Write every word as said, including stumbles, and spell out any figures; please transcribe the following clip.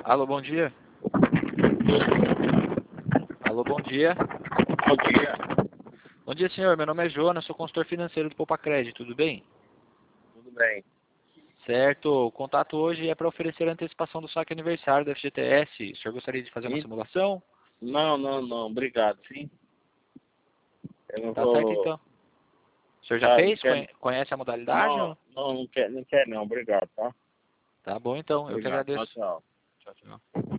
Alô, bom dia. Alô, bom dia. Bom dia. Bom dia, senhor. Meu nome é Jonas, sou consultor financeiro do Poupa Crédito, tudo bem? Tudo bem. Certo. O contato hoje é para oferecer a antecipação do saque aniversário da F G T S. O senhor gostaria de fazer uma E- simulação? Não, não, não. Obrigado, sim. Eu não Tá certo, vou... então. O senhor já Tá, não fez? quer... Conhe- Conhece a modalidade? Não, ou- não, não quer, não quer não. Obrigado, tá? Tá bom, então. Eu que Obrigado. Tchau, agradeço. tchau. Tchau, tchau.